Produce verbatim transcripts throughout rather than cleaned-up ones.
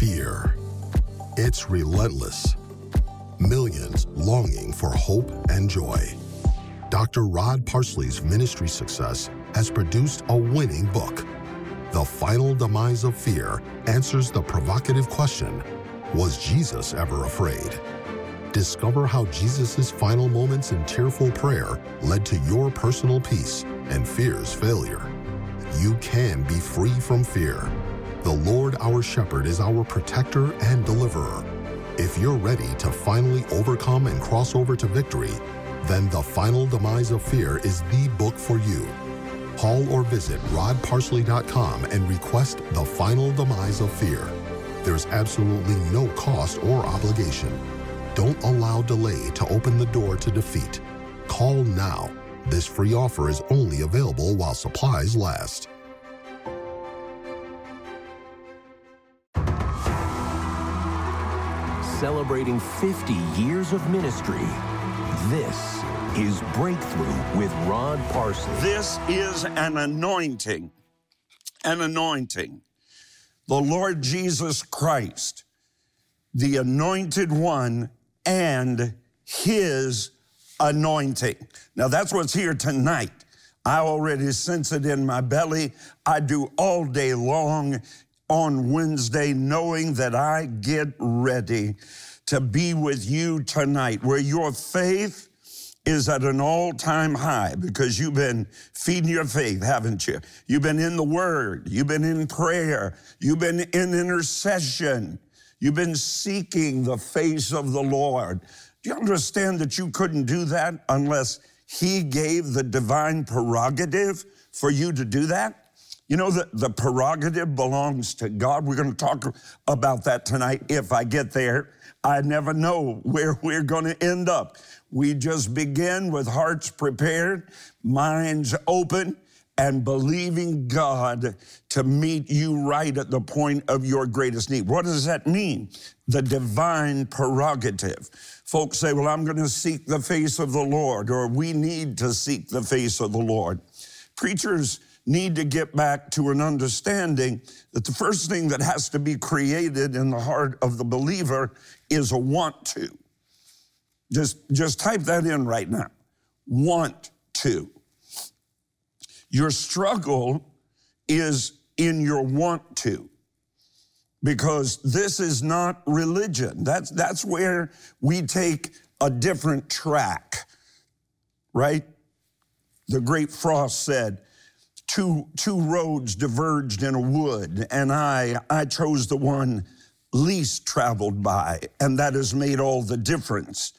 Fear. It's relentless. Millions longing for hope and joy. Doctor Rod Parsley's ministry success has produced a winning book. The Final Demise of Fear answers the provocative question, was Jesus ever afraid? Discover how Jesus' final moments in tearful prayer led to your personal peace and fear's failure. You can be free from fear. The Lord our Shepherd is our protector and deliverer. If you're ready to finally overcome and cross over to victory, then The Final Demise of Fear is the book for you. Call or visit rod parsley dot com and request The Final Demise of Fear. There's absolutely no cost or obligation. Don't allow delay to open the door to defeat. Call now. This free offer is only available while supplies last. Celebrating fifty years of ministry, this is Breakthrough with Rod Parsley. This is an anointing, an anointing. The Lord Jesus Christ, the anointed one, and his anointing. Now that's what's here tonight. I already sense it in my belly. I do all day long on Wednesday, knowing that I get ready to be with you tonight, where your faith is at an all-time high, because you've been feeding your faith, haven't you? You've been in the Word. You've been in prayer. You've been in intercession. You've been seeking the face of the Lord. Do you understand that you couldn't do that unless he gave the divine prerogative for you to do that? You know that the prerogative belongs to God. We're going to talk about that tonight if I get there. I never know where we're going to end up. We just begin with hearts prepared, minds open, and believing God to meet you right at the point of your greatest need. What does that mean? The divine prerogative. Folks say, well, I'm going to seek the face of the Lord, or we need to seek the face of the Lord. Preachers need to get back to an understanding that the first thing that has to be created in the heart of the believer is a want to. Just, just type that in right now. Want to. Your struggle is in your want to, because this is not religion. That's, that's where we take a different track, right? The great Frost said, two, two roads diverged in a wood, and I, I chose the one least traveled by, and that has made all the difference.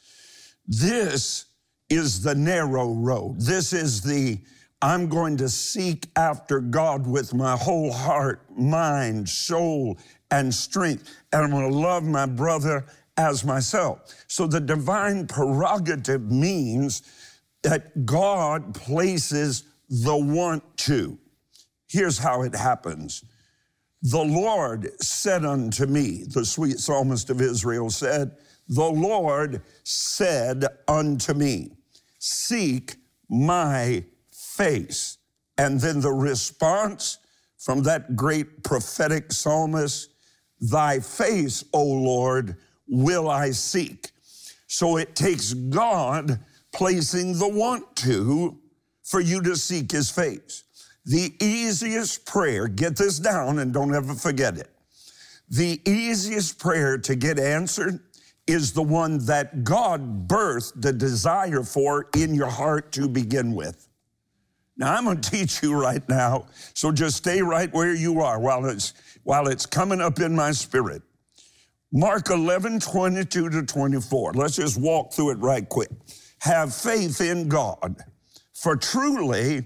This is the narrow road. This is the, I'm going to seek after God with my whole heart, mind, soul, and strength, and I'm going to love my brother as myself. So the divine prerogative means that God places the want to. Here's how it happens. The Lord said unto me, the sweet psalmist of Israel said, the Lord said unto me, seek my face. And then the response from that great prophetic psalmist, thy face, O Lord, will I seek. So it takes God placing the want to for you to seek his face. The easiest prayer, get this down and don't ever forget it. The easiest prayer to get answered is the one that God birthed the desire for in your heart to begin with. Now, I'm going to teach you right now, so just stay right where you are while it's, while it's coming up in my spirit. Mark eleven, twenty-two to twenty-four. Let's just walk through it right quick. Have faith in God, for truly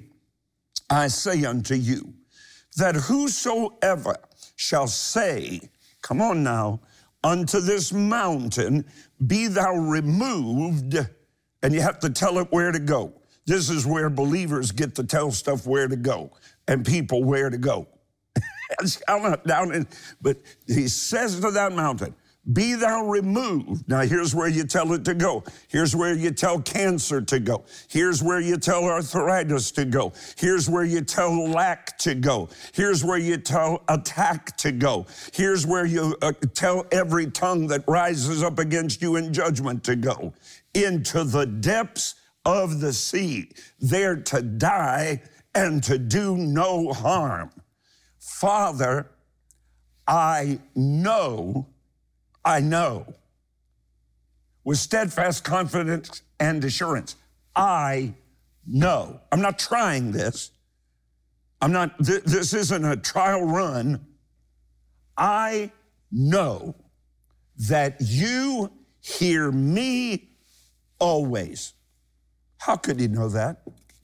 I say unto you, that whosoever shall say, come on now, unto this mountain, be thou removed, and you have to tell it where to go. This is where believers get to tell stuff where to go and people where to go. Down in, but he says to that mountain, be thou removed. Now here's where you tell it to go. Here's where you tell cancer to go. Here's where you tell arthritis to go. Here's where you tell lack to go. Here's where you tell attack to go. Here's where you uh, tell every tongue that rises up against you in judgment to go. Into the depths of the sea, there to die and to do no harm. Father, I know, I know, with steadfast confidence and assurance, I know. I'm not trying this. I'm not, th- this isn't a trial run. I know that you hear me always. How could he know that?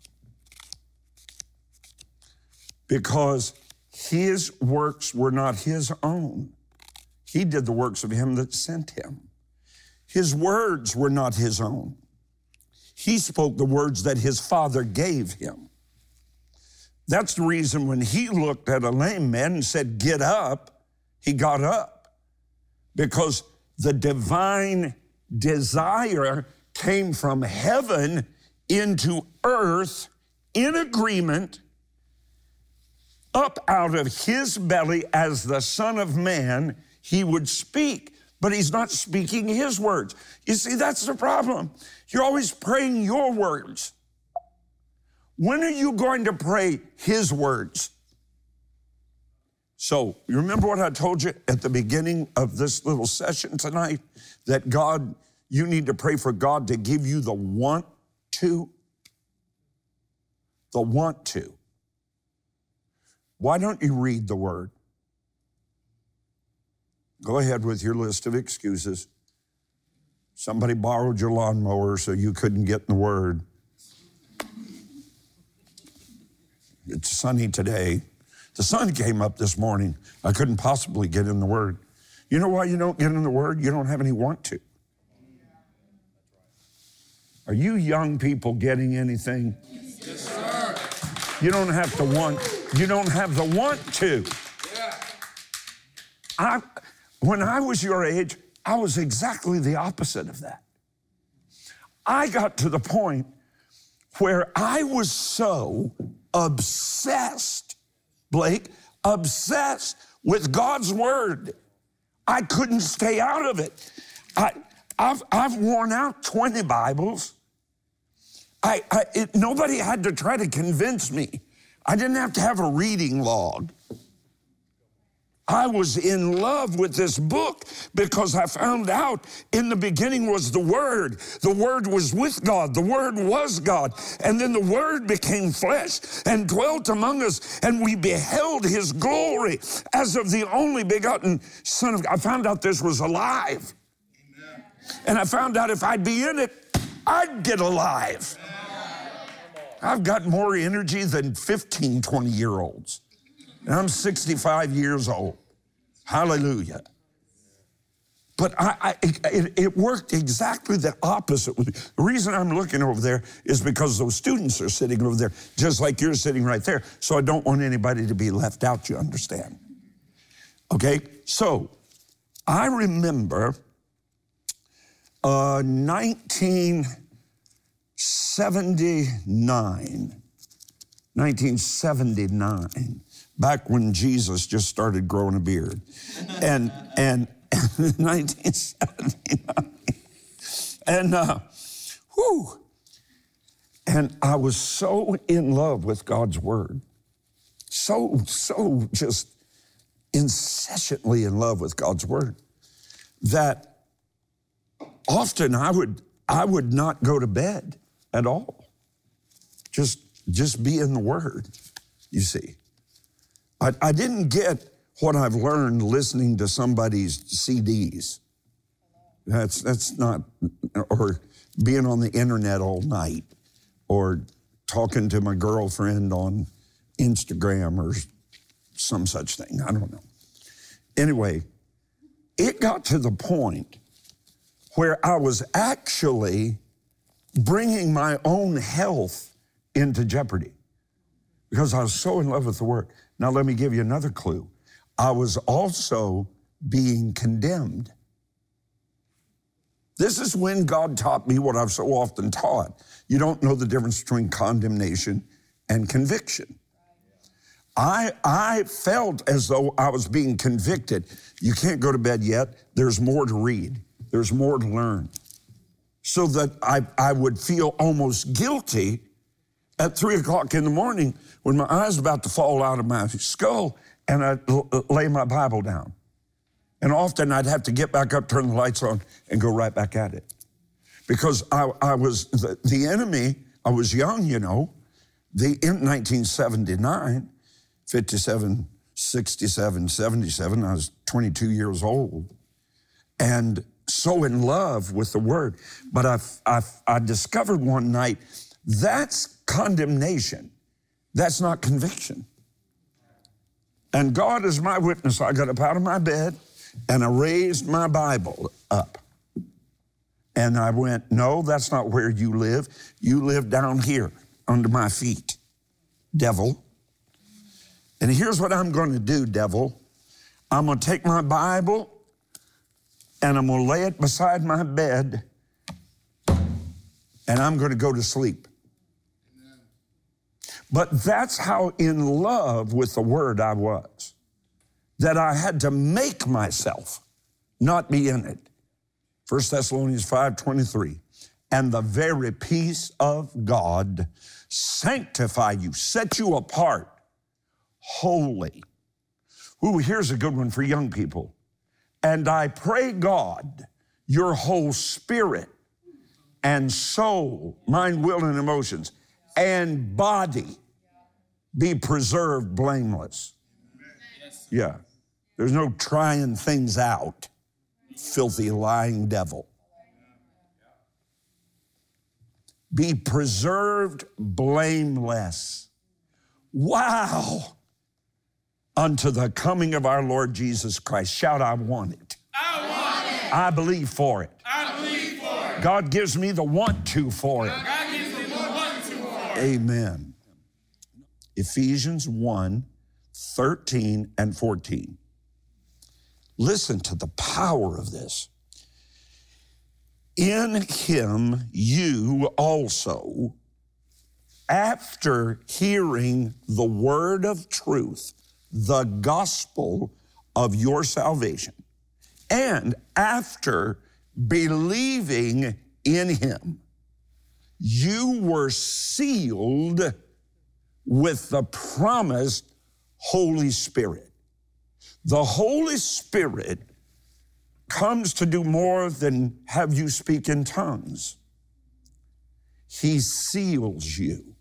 Because his works were not his own. He did the works of him that sent him. His words were not his own. He spoke the words that his Father gave him. That's the reason when he looked at a lame man and said, get up, he got up. Because the divine desire came from heaven into earth in agreement, up out of his belly as the Son of Man, he would speak, but he's not speaking his words. You see, that's the problem. You're always praying your words. When are you going to pray his words? So, you remember what I told you at the beginning of this little session tonight? That God, you need to pray for God to give you the want to. The want to. Why don't you read the word? Go ahead with your list of excuses. Somebody borrowed your lawnmower so you couldn't get in the word. It's sunny today. The sun came up this morning. I couldn't possibly get in the word. You know why you don't get in the word? You don't have any want to. Are you young people getting anything? Yes, sir. You don't have to want. You don't have the want to. Yeah. I, when I was your age, I was exactly the opposite of that. I got to the point where I was so obsessed, Blake, obsessed with God's word. I couldn't stay out of it. I, I've, I've worn out twenty Bibles. I, I, it, nobody had to try to convince me. I didn't have to have a reading log. I was in love with this book because I found out in the beginning was the Word. The Word was with God. The Word was God. And then the Word became flesh and dwelt among us, and we beheld his glory as of the only begotten Son of God. I found out this was alive. Amen. And I found out if I'd be in it, I'd get alive. I've got more energy than fifteen, twenty-year-olds. And I'm sixty-five years old. Hallelujah. But I, I, it, it worked exactly the opposite. The reason I'm looking over there is because those students are sitting over there, just like you're sitting right there. So I don't want anybody to be left out, you understand? Okay, so I remember uh, nineteen seventy-nine, nineteen seventy-nine, back when Jesus just started growing a beard. And, and nineteen seventy-nine. And, uh, whew. And I was so in love with God's word. So, so just incessantly in love with God's word that often I would, I would not go to bed at all. Just, just be in the word, you see. I, I didn't get what I've learned listening to somebody's C Ds. That's, that's not, or being on the internet all night, or talking to my girlfriend on Instagram or some such thing. I don't know. Anyway, it got to the point where I was actually bringing my own health into jeopardy because I was so in love with the word. Now, let me give you another clue. I was also being condemned This is when God taught me what I've so often taught. You don't know the difference between condemnation and conviction. I, I felt as though I was being convicted. You can't go to bed yet. There's more to read. There's more to learn. So that I, I would feel almost guilty at three o'clock in the morning when my eyes about to fall out of my skull and I'd l- lay my Bible down. And often I'd have to get back up, turn the lights on, and go right back at it. Because I, I was, the, the enemy, I was young, you know, the, in nineteen seventy-nine, fifty-seven, sixty-seven, seventy-seven, I was twenty-two years old. And so in love with the word. But I, I, I discovered one night, that's condemnation. That's not conviction. And God is my witness. I got up out of my bed and I raised my Bible up. And I went, no, that's not where you live. You live down here under my feet, devil. And here's what I'm going to do, devil. I'm going to take my Bible and I'm going to lay it beside my bed and I'm going to go to sleep. Amen. But that's how in love with the word I was, that I had to make myself not be in it. First Thessalonians five twenty-three, and the very peace of God sanctify you, set you apart, holy. Ooh, here's a good one for young people. And I pray, God, your whole spirit and soul, mind, will, and emotions, and body be preserved blameless. Yeah. There's no trying things out, filthy, lying devil. Be preserved blameless. Wow. Unto the coming of our Lord Jesus Christ. Shout, I want it. I want it. I believe for it. I believe for it. God gives me the want to for it. God gives me the want to for it. Amen. Ephesians one, thirteen and fourteen. Listen to the power of this. In him you also, after hearing the word of truth, the gospel of your salvation, and after believing in him, you were sealed with the promised Holy Spirit. The Holy Spirit comes to do more than have you speak in tongues. He seals you.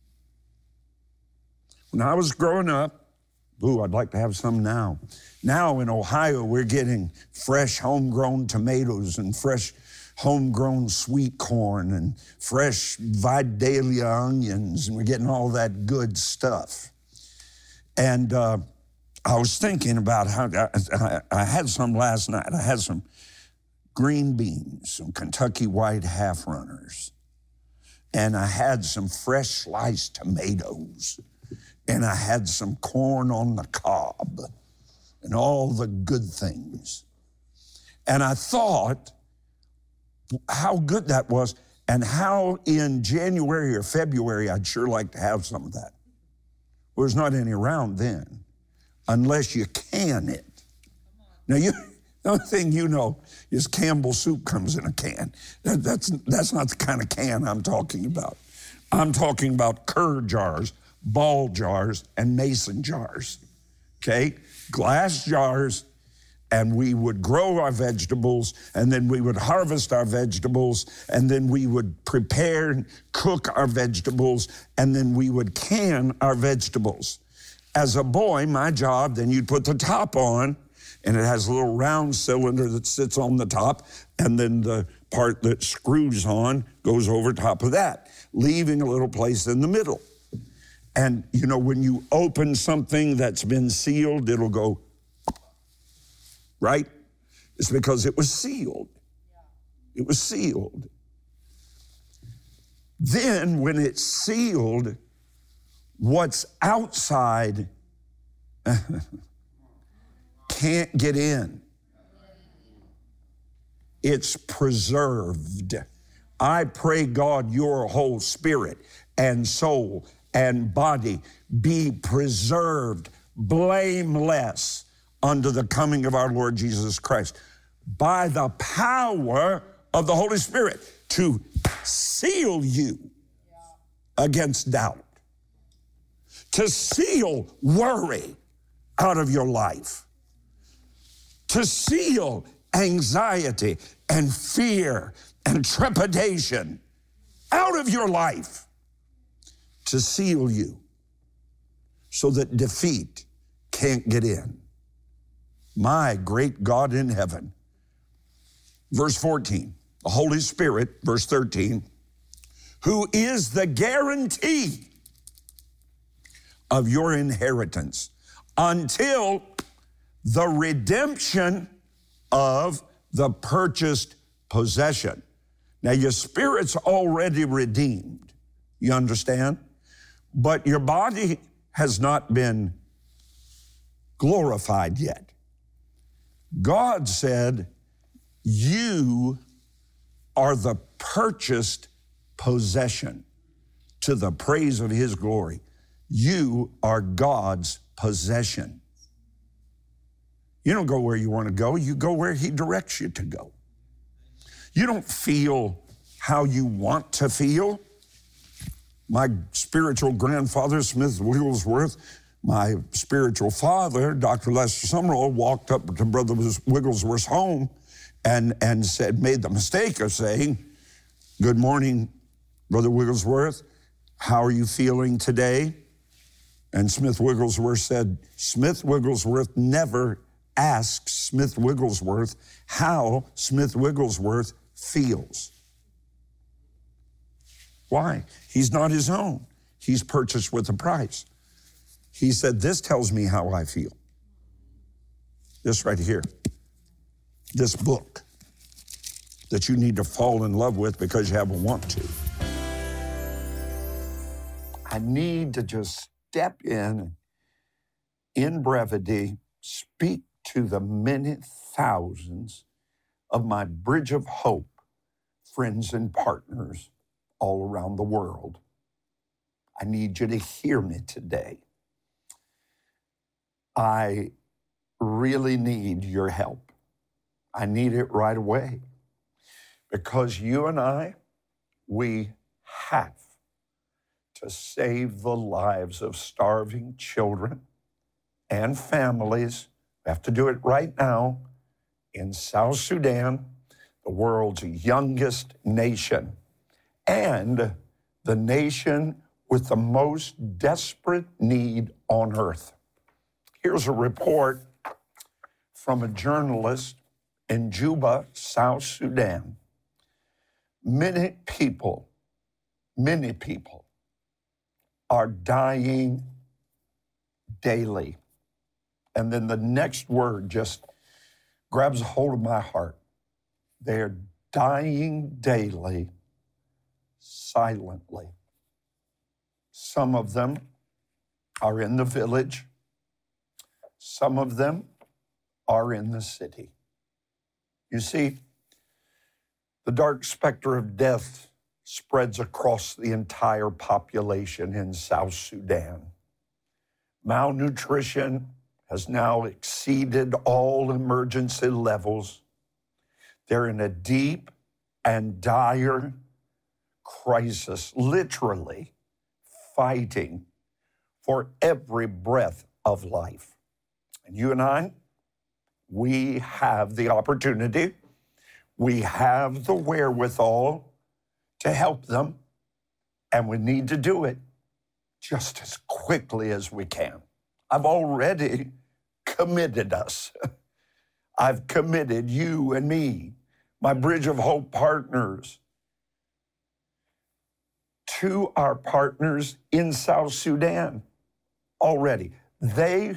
When I was growing up, ooh, I'd like to have some now. Now in Ohio, we're getting fresh homegrown tomatoes and fresh homegrown sweet corn and fresh Vidalia onions, and we're getting all that good stuff. And uh, I was thinking about how, I, I had some last night. I had some green beans, some Kentucky white half runners, and I had some fresh sliced tomatoes, and I had some corn on the cob, and all the good things. And I thought how good that was, and how in January or February I'd sure like to have some of that. Well, there's not any around then, unless you can it. Now, you, the only thing you know is Campbell soup comes in a can. That, that's, that's not the kind of can I'm talking about. I'm talking about Kerr jars, ball jars, and mason jars, okay? Glass jars, and we would grow our vegetables, and then we would harvest our vegetables, and then we would prepare and cook our vegetables, and then we would can our vegetables. As a boy, my job, then you'd put the top on, and it has a little round cylinder that sits on the top, and then the part that screws on goes over top of that, leaving a little place in the middle. And, you know, when you open something that's been sealed, it'll go, right? It's because it was sealed. It was sealed. Then when it's sealed, what's outside can't get in. it's preserved. I pray, God, your whole spirit and soul and body be preserved, blameless, unto the coming of our Lord Jesus Christ, by the power of the Holy Spirit, to seal you against doubt, to seal worry out of your life, to seal anxiety and fear and trepidation out of your life, to seal you so that defeat can't get in. My great God in heaven. Verse fourteen, the Holy Spirit, verse thirteen, who is the guarantee of your inheritance until the redemption of the purchased possession. Now, your spirit's already redeemed, you understand? But your body has not been glorified yet. God said, you are the purchased possession to the praise of his glory. You are God's possession. You don't go where you want to go. You go where he directs you to go. You don't feel how you want to feel. My spiritual grandfather, Smith Wigglesworth, my spiritual father, Doctor Lester Summerall, walked up to Brother Wigglesworth's home and, and said, made the mistake of saying, good morning, Brother Wigglesworth. How are you feeling today? And Smith Wigglesworth said, Smith Wigglesworth never asked Smith Wigglesworth how Smith Wigglesworth feels. Why? He's not his own. He's purchased with a price. He said, this tells me how I feel. This right here. This book that you need to fall in love with because you have a want to. I need to just step in, in brevity, speak to the many thousands of my Bridge of Hope friends and partners all around the world. I need you to hear me today. I really need your help. I need it right away because you and I, we have to save the lives of starving children and families. We have to do it right now in South Sudan, the world's youngest nation, and the nation with the most desperate need on earth. Here's a report from a journalist in Juba, South Sudan. Many people, many people are dying daily. And then the next word just grabs a hold of my heart. They're dying daily, silently. Some of them are in the village. Some of them are in the city. You see, the dark specter of death spreads across the entire population in South Sudan. Malnutrition has now exceeded all emergency levels. They're in a deep and dire crisis, literally fighting for every breath of life. And you and I, we have the opportunity, we have the wherewithal to help them, and we need to do it just as quickly as we can. I've already committed us. I've committed you and me, my Bridge of Hope partners, to our partners in South Sudan already. They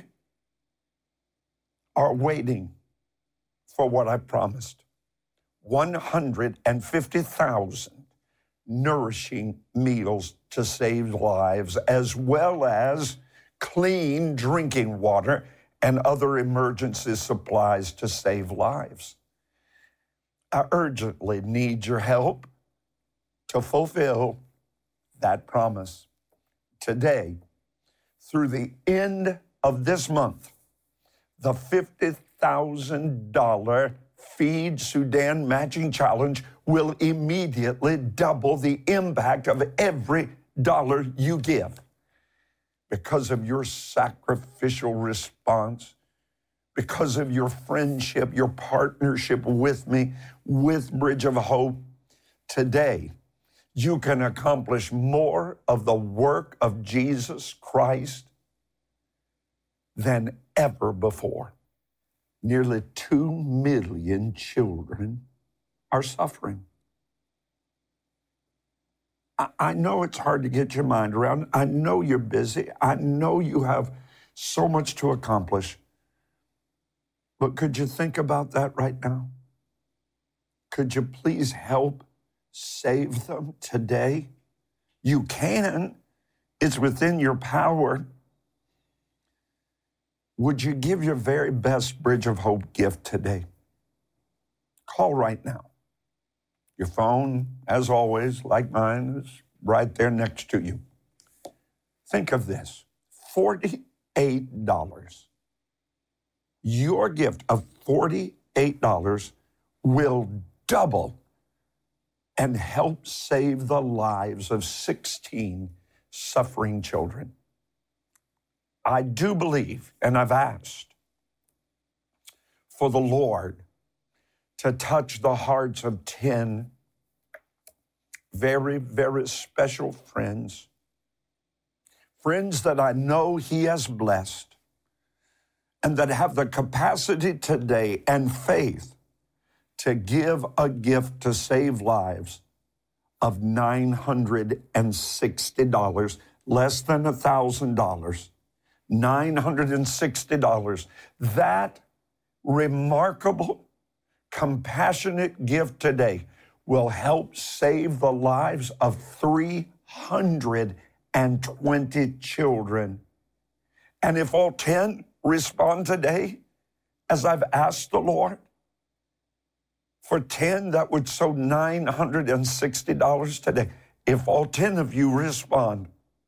are waiting for what I promised. one hundred fifty thousand nourishing meals to save lives, as well as clean drinking water and other emergency supplies to save lives. I urgently need your help to fulfill that promise. Today, through the end of this month, the fifty thousand dollars Feed Sudan Matching Challenge will immediately double the impact of every dollar you give. Because of your sacrificial response, because of your friendship, your partnership with me, with Bridge of Hope, today you can accomplish more of the work of Jesus Christ than ever before. Nearly two million children are suffering. I, I know it's hard to get your mind around. I know you're busy. I know you have so much to accomplish. But could you think about that right now? Could you please help save them today? You can. It's within your power. Would you give your very best Bridge of Hope gift today? Call right now. Your phone, as always, like mine, is right there next to you. Think of this, forty-eight dollars. Your gift of forty-eight dollars will double and help save the lives of sixteen suffering children. I do believe, and I've asked for the Lord to touch the hearts of ten very, very special friends, friends that I know He has blessed and that have the capacity today and faith to give a gift to save lives of nine hundred sixty dollars, less than one thousand dollars. nine hundred sixty dollars. That remarkable, compassionate gift today will help save the lives of three hundred twenty children. And if all ten respond today, as I've asked the Lord, for ten that would sow nine hundred sixty dollars today, if all ten of you respond,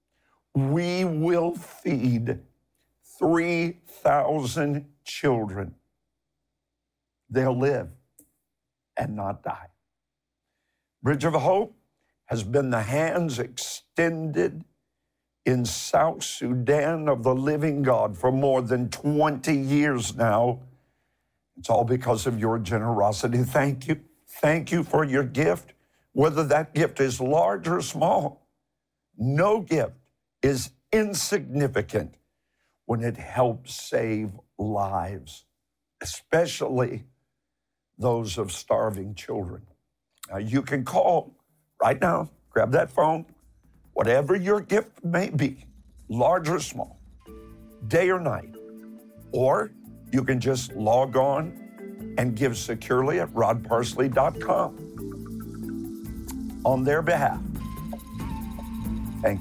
we will feed three thousand children. They'll live and not die. Bridge of Hope has been the hands extended in South Sudan of the living God for more than twenty years now. It's all because of your generosity. Thank you. Thank you for your gift, whether that gift is large or small. No gift is insignificant when it helps save lives, especially those of starving children. Now, you can call right now, grab that phone, whatever your gift may be, large or small, day or night, or you can just log on and give securely at rod parsley dot com on their behalf. Thank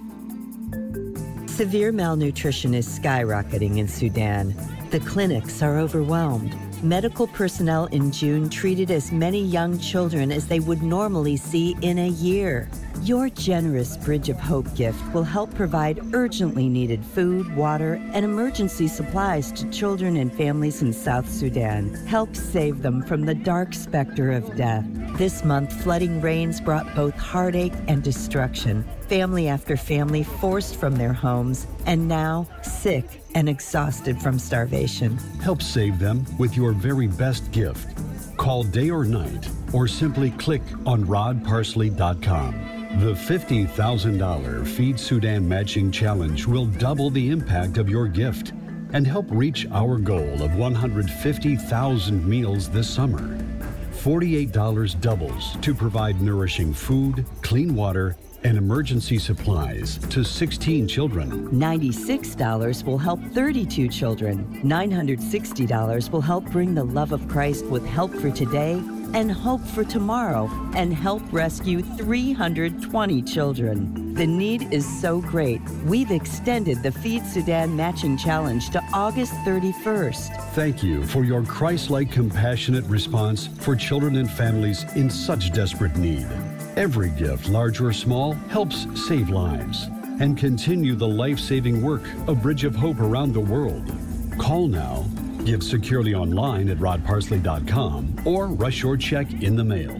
you. Severe malnutrition is skyrocketing in Sudan. The clinics are overwhelmed. Medical personnel in June treated as many young children as they would normally see in a year. Your generous Bridge of Hope gift will help provide urgently needed food, water, and emergency supplies to children and families in South Sudan. Help save them from the dark specter of death. This month, flooding rains brought both heartache and destruction. Family after family forced from their homes, and now sick and exhausted from starvation. Help save them with your very best gift. Call day or night, or simply click on rod parsley dot com. The fifty thousand dollars Feed Sudan Matching Challenge will double the impact of your gift and help reach our goal of one hundred fifty thousand meals this summer. forty-eight dollars doubles to provide nourishing food, clean water, and emergency supplies to sixteen children. ninety-six dollars will help thirty-two children. nine hundred sixty dollars will help bring the love of Christ with help for today and hope for tomorrow and help rescue three hundred twenty children. The need is so great, we've extended the Feed Sudan Matching Challenge to August thirty-first. Thank you for your Christ-like compassionate response for children and families in such desperate need. Every gift, large or small, helps save lives and continue the life-saving work of Bridge of Hope around the world. Call now, give securely online at rod parsley dot com, or rush your check in the mail.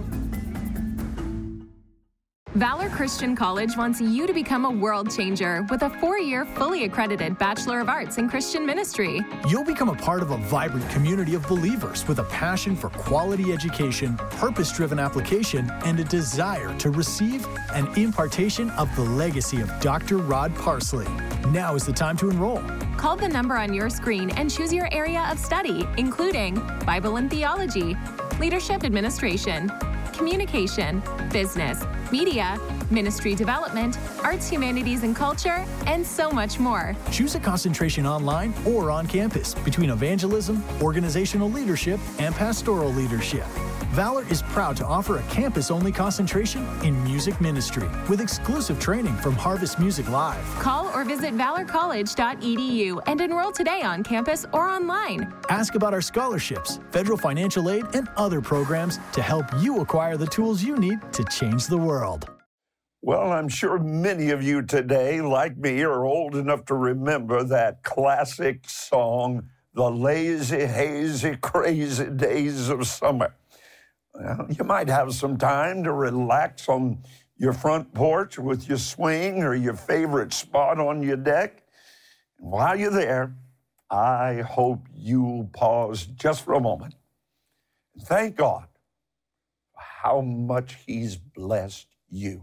Valor Christian College wants you to become a world changer with a four-year, fully accredited Bachelor of Arts in Christian Ministry. You'll become a part of a vibrant community of believers with a passion for quality education, purpose-driven application, and a desire to receive an impartation of the legacy of Doctor Rod Parsley. Now is the time to enroll. Call the number on your screen and choose your area of study, including Bible and Theology, Leadership Administration, Communication, Business, Media, Ministry Development, Arts, Humanities, and Culture, and so much more. Choose a concentration online or on campus between evangelism, organizational leadership, and pastoral leadership. Valor is proud to offer a campus-only concentration in music ministry with exclusive training from Harvest Music Live. Call or visit valor college dot e d u and enroll today on campus or online. Ask about our scholarships, federal financial aid, and other programs to help you acquire the tools you need to change the world. Well, I'm sure many of you today, like me, are old enough to remember that classic song, The Lazy, Hazy, Crazy Days of Summer. Well, you might have some time to relax on your front porch with your swing or your favorite spot on your deck. And while you're there, I hope you'll pause just for a moment and thank God for how much He's blessed you.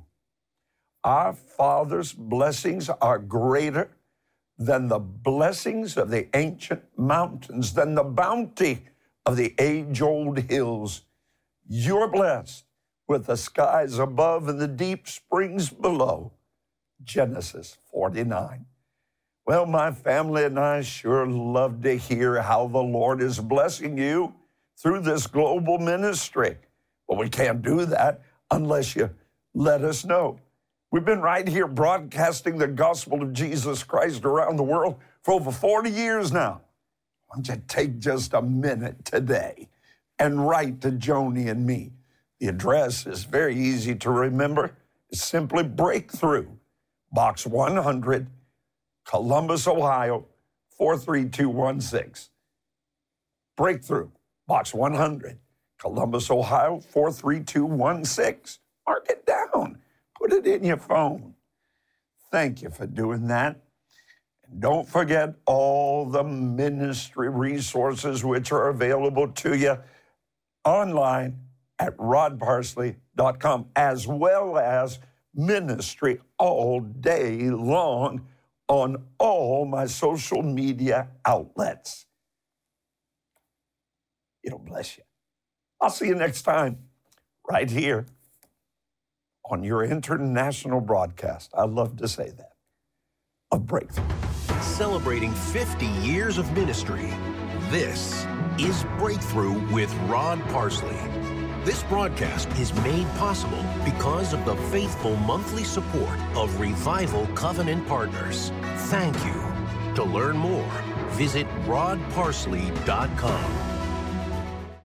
Our Father's blessings are greater than the blessings of the ancient mountains, than the bounty of the age-old hills. You're blessed with the skies above and the deep springs below. Genesis forty-nine. Well, my family and I sure love to hear how the Lord is blessing you through this global ministry. But we can't do that unless you let us know. We've been right here broadcasting the gospel of Jesus Christ around the world for over forty years now. Why don't you take just a minute today and write to Joni and me? The address is very easy to remember. It's simply Breakthrough, Box one hundred, Columbus, Ohio, four three two one six. Breakthrough, Box one hundred, Columbus, Ohio, four three two one six. Mark it down. Put it in your phone. Thank you for doing that. And don't forget all the ministry resources which are available to you online at rod parsley dot com, as well as ministry all day long on all my social media outlets. It'll bless you. I'll see you next time right here on your international broadcast. I love to say that, of Breakthrough. Celebrating fifty years of ministry, this is Breakthrough with Rod Parsley. This broadcast is made possible because of the faithful monthly support of Revival Covenant Partners. Thank you. To learn more, visit rod parsley dot com.